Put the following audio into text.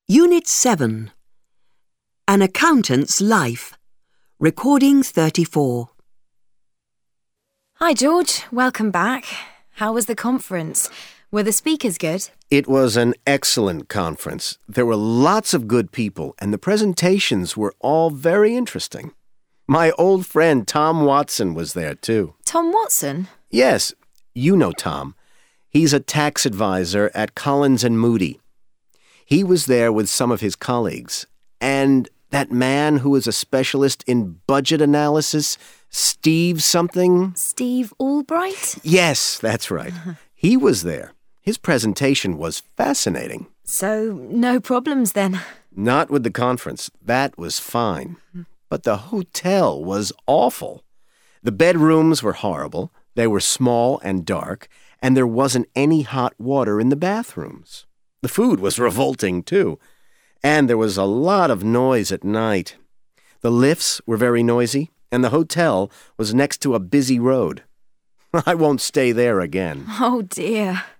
Unit 7. An Accountant's Life. Recording 34. Hi, George. Welcome back. How was the conference? Were the speakers good? It was an excellent conference. There were lots of good people, and the presentations were all very interesting. My old friend Tom Watson was there, too. Tom Watson? Yes, you know Tom. He's a tax advisor at Collins & Moody. He was there with some of his colleagues. And that man who is a specialist in budget analysis, Steve something? Steve Albright? Yes, that's right. He was there. His presentation was fascinating. So, no problems then? Not with the conference. That was fine. But the hotel was awful. The bedrooms were horrible. They were small and dark, and there wasn't any hot water in the bathrooms. The food was revolting, too. And there was a lot of noise at night. The lifts were very noisy, and the hotel was next to a busy road. I won't stay there again. Oh, dear.